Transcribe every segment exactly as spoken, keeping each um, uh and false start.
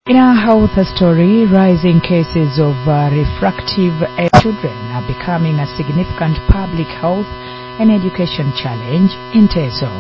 In our health story, rising cases of uh, refractive children are becoming a significant public health and education challenge in Teso.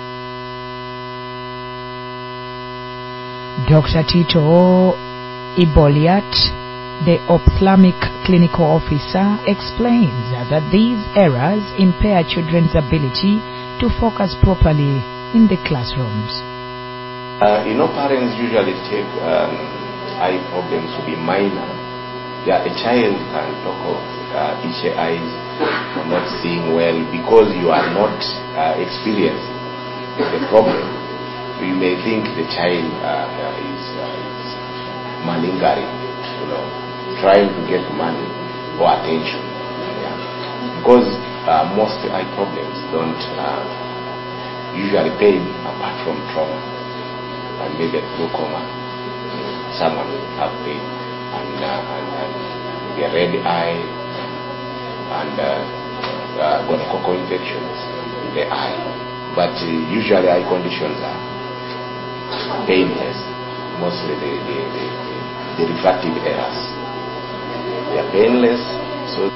Doctor Tito Iboliat, the ophthalmic clinical officer, explains that these errors impair children's ability to focus properly in the classrooms. Uh, you know, parents usually take um, eye problems to be minor. Yeah, a child can talk of uh, itchy eyes or not seeing well because you are not uh, experiencing the problem. So you may think the child uh, is, uh, is malingering, you know, trying to get money or attention. Yeah. Because uh, most eye problems don't uh, usually pain apart from trauma. And maybe a glaucoma, someone will have pain, and, uh, and, and the red eye, and uh, uh, gonococcal infections in the eye. But uh, usually eye conditions are painless, mostly the, the, the, the refractive errors. They are painless, so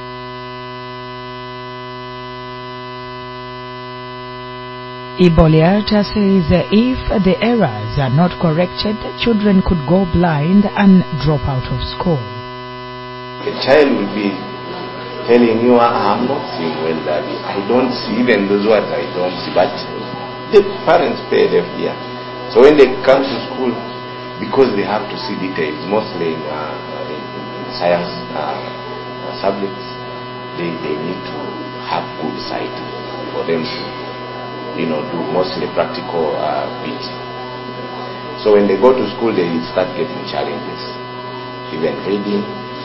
Iboliata says if the errors are not corrected, children could go blind and drop out of school. A child will be telling you, I'm not seeing well, Daddy. I don't see, even those words I don't see, but the parents pay deaf ear. So when they come to school, because they have to see details, mostly in, uh, in, in science uh, subjects, they, they need to have good sight for them to, you know, do mostly practical uh, bit. So when they go to school, they start getting challenges, even reading.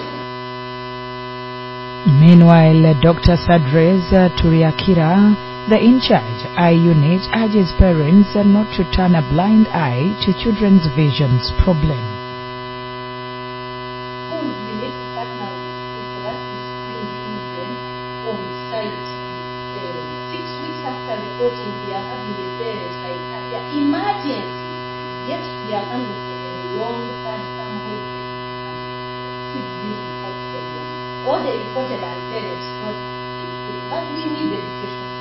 Meanwhile, Doctor Sadrez Turiakira, the in-charge eye unit, urges parents not to turn a blind eye to children's visions problem. Reporting, we are having the parents like uh, emergency, yet we are kind of a long time somewhere or they reported as parents not but we need education.